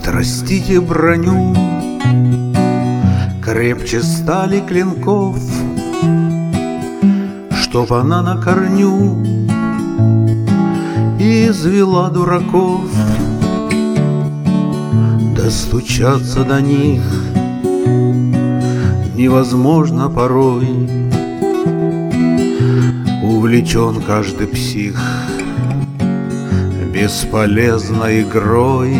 Отрастите броню, крепче стали клинков, чтоб она на корню извела дураков. Достучаться до них невозможно порой, увлечен каждый псих бесполезной игрой.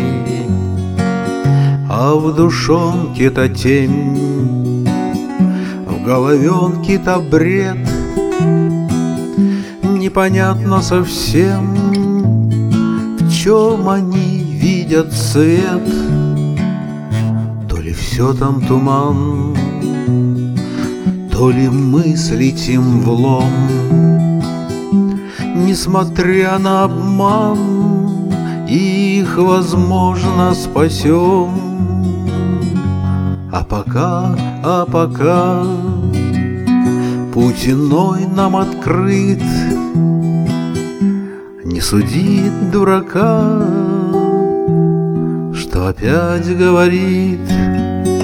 А в душонке-то тень, в головенке-то бред, непонятно совсем, в чем они видят свет. То ли все там туман, то ли мы слетим в лом. Несмотря на обман, их, возможно, спасем. А пока путь иной нам открыт. Не судит дурака, что опять говорит